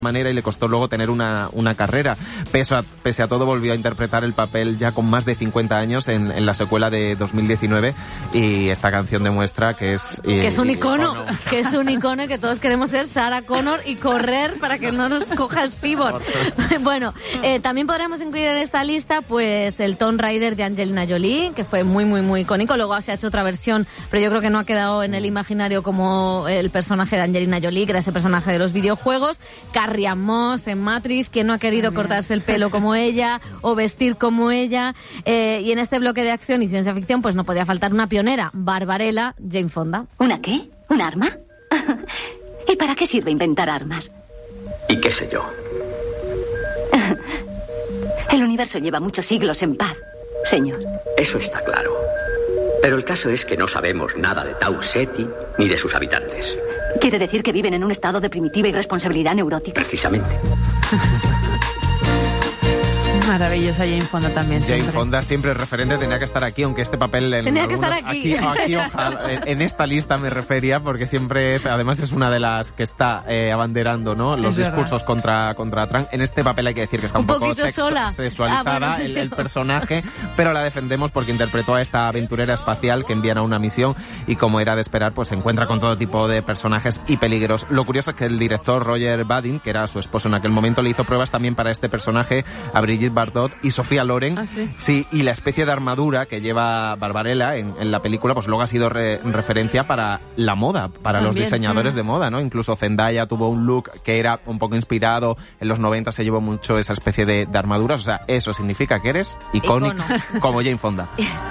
manera y le costó luego tener una carrera. Pese a todo volvió a interpretar el papel ya con más de 50 años en la secuela de 2019 y esta canción demuestra que es un icono, que es un icono y que todos queremos ser Sarah Connor y correr para que no nos coja el cibor. Bueno, también podríamos incluir en esta lista pues el Tomb Raider de Angelina Jolie, que fue muy muy muy icónico. Luego se ha hecho otra versión, pero yo creo que no ha quedado en el imaginario como el personaje de Angelina Jolie, que era ese personaje de los videojuegos. Carrie Ann Moss en Matrix, quien no ha querido cortarse el pelo como ella o vestir como ella. Y en este bloque de acción y ciencia ficción pues no podía faltar una pionera, Barbarella, Jane Fonda. ¿Una qué? ¿Un arma? ¿Y para qué sirve inventar armas? ¿Y qué sé yo? El universo lleva muchos siglos en paz, señor. Eso está claro. Pero el caso es que no sabemos nada de Tau Ceti ni de sus habitantes. ¿Quiere decir que viven en un estado de primitiva irresponsabilidad neurótica? Precisamente. Maravillosa Jane Fonda también. Jane Fonda siempre referente, tenía que estar aquí, aunque este papel tenía que estar aquí. Ojalá, en esta lista me refería, porque siempre además es una de las que está abanderando, ¿no?, los discursos contra Trump. En este papel hay que decir que está un poco sexualizada el personaje, pero la defendemos porque interpretó a esta aventurera espacial que envían a una misión y, como era de esperar, pues se encuentra con todo tipo de personajes y peligros. Lo curioso es que el director Roger Vadim, que era su esposo en aquel momento, le hizo pruebas también para este personaje a Brigitte Bardot y Sofía Loren. ¿Ah, sí? Sí, y la especie de armadura que lleva Barbarella en la película, pues luego ha sido referencia para la moda, para los diseñadores de moda, ¿no? Incluso Zendaya tuvo un look que era un poco inspirado, en los 90 se llevó mucho esa especie de armaduras, o sea, eso significa que eres icónica como Jane Fonda.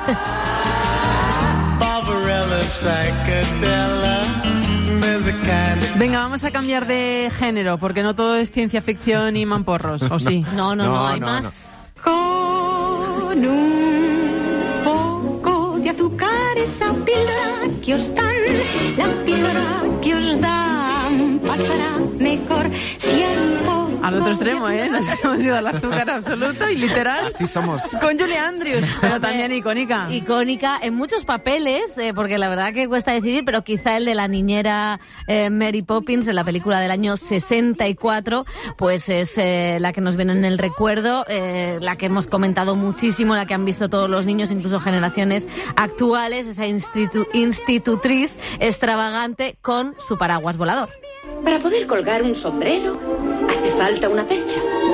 Venga, vamos a cambiar de género, porque no todo es ciencia ficción y mamporros, ¿o sí? No, hay más. No. Con un poco de azúcar, esa píldora que os dan, la píldora que os dan pasará mejor si el al otro extremo, nos hemos ido al azúcar absoluto y literal. Así somos. Con Julie Andrews, pero también icónica. Icónica en muchos papeles, porque la verdad que cuesta decidir, pero quizá el de la niñera Mary Poppins en la película del año 64, pues es la que nos viene en el recuerdo, la que hemos comentado muchísimo, la que han visto todos los niños, incluso generaciones actuales, esa institutriz extravagante con su paraguas volador. Para poder colgar un sombrero, hace falta una percha.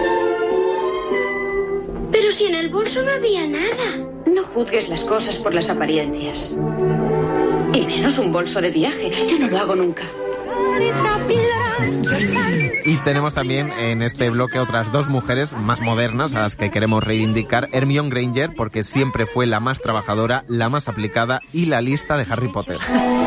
Pero si en el bolso no había nada. No juzgues las cosas por las apariencias. Y menos un bolso de viaje. Yo no lo hago nunca. Y tenemos también en este bloque otras dos mujeres más modernas a las que queremos reivindicar. Hermione Granger, porque siempre fue la más trabajadora, la más aplicada y la lista de Harry Potter.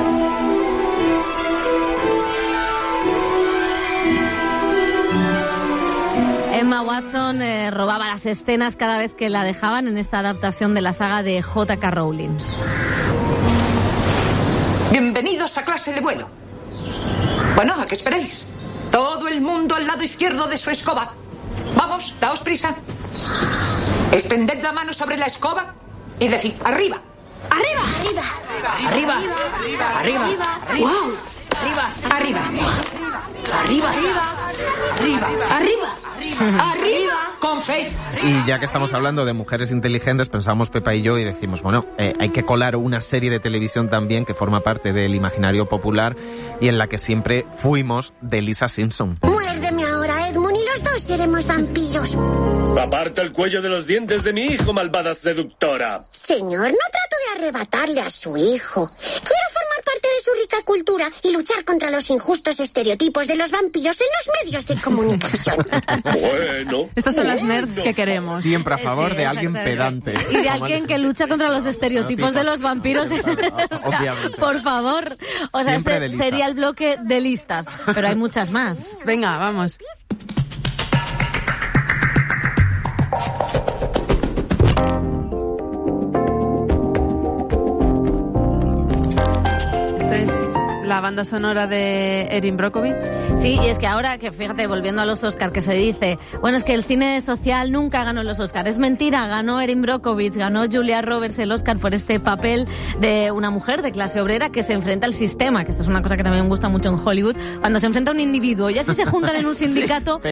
Emma Watson robaba las escenas cada vez que la dejaban en esta adaptación de la saga de J.K. Rowling. Bienvenidos a clase de vuelo. Bueno, ¿a qué esperáis? Todo el mundo al lado izquierdo de su escoba. Vamos, daos prisa. Extended la mano sobre la escoba y decid ¡arriba! ¡Arriba! ¡Arriba! ¡Arriba! ¡Wow! ¡Arriba! ¡Arriba! ¡Arriba! ¡Arriba! ¡Arriba! ¡Arriba! ¡Con fe! Y ya que estamos hablando de mujeres inteligentes, pensamos Pepa y yo y decimos, bueno, hay que colar una serie de televisión también que forma parte del imaginario popular y en la que siempre fuimos de Lisa Simpson. Muérdeme ahora, Edmund, y los dos seremos vampiros. Aparta el cuello de los dientes de mi hijo, malvada seductora. Señor, no trato de arrebatarle a su hijo. Quiero formar parte de su rica cultura y luchar contra los injustos estereotipos de los vampiros en los medios de comunicación. Bueno. Estas son las nerds que queremos. Siempre a favor de alguien pedante. Y de alguien que lucha contra los estereotipos de los vampiros. Obviamente. Por favor. O sea, este sería el bloque de listas. Pero hay muchas más. Venga, vamos. la banda sonora de Erin Brockovich. Sí, y es que ahora, que fíjate, volviendo a los Oscar, que se dice, bueno, es que el cine social nunca ganó los Oscar. Es mentira, ganó Erin Brockovich, ganó Julia Roberts el Oscar por este papel de una mujer de clase obrera que se enfrenta al sistema, que esto es una cosa que también me gusta mucho en Hollywood, cuando se enfrenta a un individuo, ya si se juntan en un sindicato,